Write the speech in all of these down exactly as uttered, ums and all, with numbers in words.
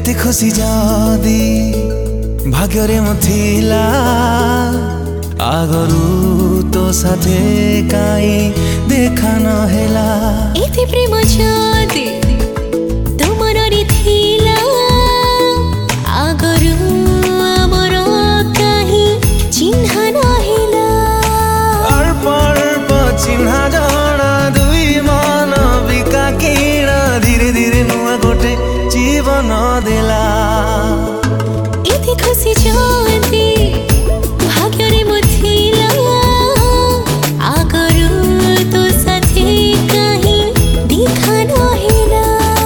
एते खुशी जादी भाग्ୟରେ म थिला आगरू तो साथे काई देखा न हेला एते प्रेम जादी तो मनरी थिला आगरू आमर काई चिन्ह न हेला अर्प अर्प चिन्ह जणा दुई मन बिका किण धीरे धीरे नुआ गोटे जीवन देला एते खुशी जादी भाग्ୟରେ म थिला आगरू तो साथे काई देखा न हेला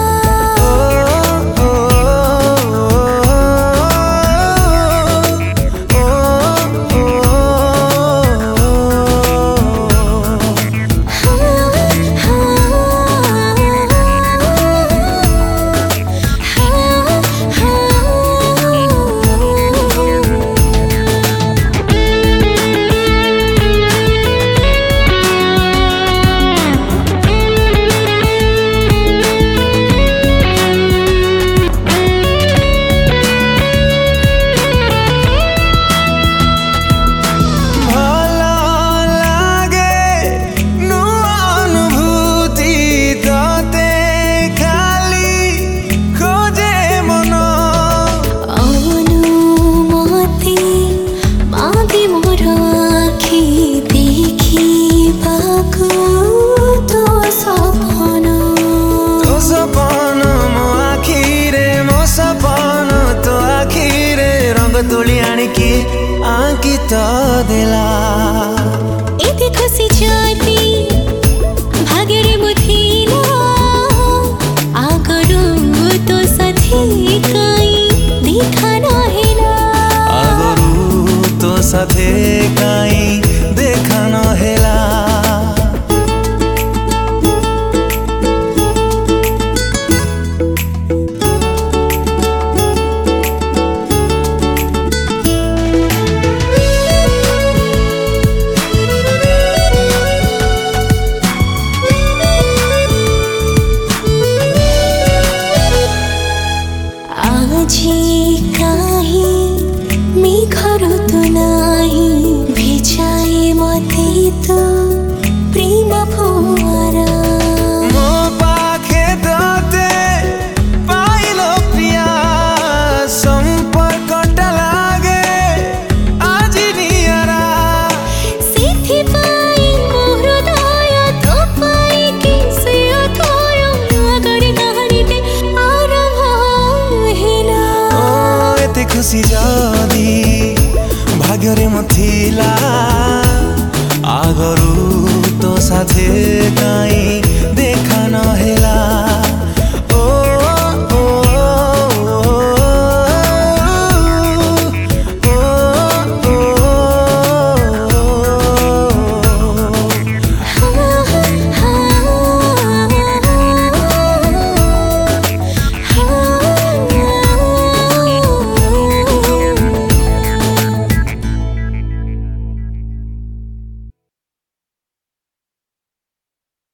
तोली आणिकी आंकित देला एते खुशी जादी भाग्ୟରେ म थिला आगरू तो साथे काई देखा न हेला आगरू तो साथे काई देखा न हेला मेघर तो नाही भिजाए मते तो प्रेम फुवारा मो पाखे दते पाइलो प्रिया संपर्क लागे आज नियरा सिथि पाई मोर हृदय तो पाई कि से अथय आगरे कहानीते आरंभ हेला ओ एते खुशी जादी भाग्ୟରେ म थिला आगरू तो साथे काई देखा न